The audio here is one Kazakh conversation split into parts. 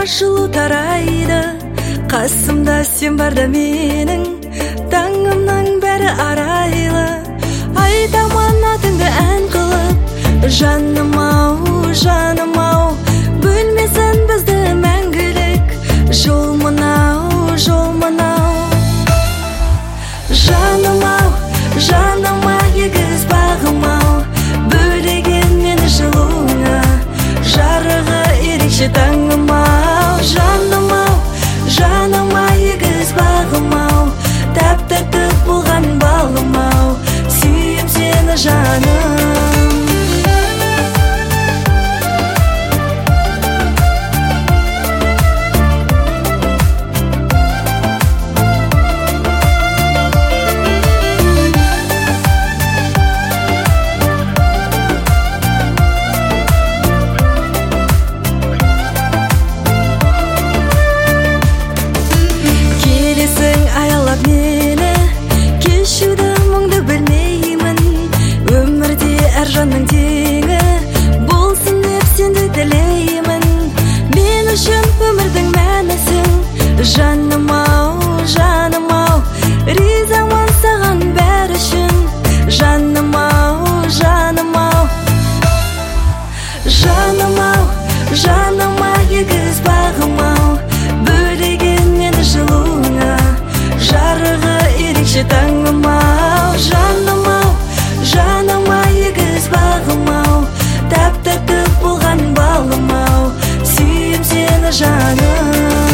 жылу тарайды, қасымда сен барда менің, таңымның бәрі арайлы. Айтаман атыңды ән қылып, жаным ау, жаным ау, бөлмесін бізді мәңгілік, жол мынау, жол мынау. Жаным ау, жаныма егіз бағым ау, бөлеген мені жылуыңа, жарығы ерекше таңым ау. Жаным ау, жаныма егіз бағым ау, тәп-тәтті болған балым ау, сүйем сені жаным. Аялап мені, кешуді мұңды білмеймін, өмірде әр жанның теңі болсын деп сенді тілеймін. Мен үшін өмірдің мәнісің, жаным ау, жаным ау, ризамын саған бәрі үшін, жаным ау, жаным ау. Жаным ау, жаныма егіз бағым ау, бөлеген мені жылуыңа, жарығы ерекше таңым ау. Жаным ау, жаныма егіз бағым ау, тәп-тәтті болған балым ау, сүйем сені жаным.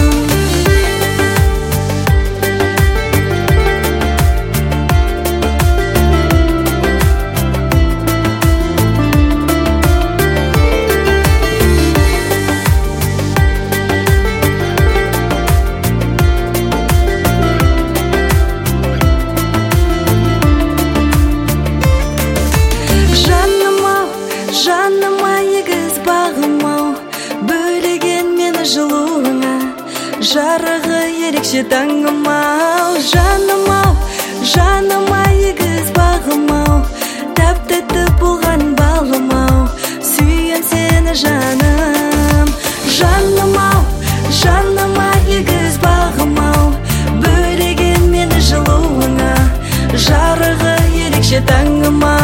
Жаныма егіз бағым ау, бөлеген мені жылуыңа, жарығы ерекше таңым ау. Жаным ау, жаныма егіз бағым ау, тәп-тәтті болған балым ау, сүйем сені жаным. Жаным ау, жаныма егіз бағым ау, бөлеген мені жылуыңа, жарығы ерекше таңым ау.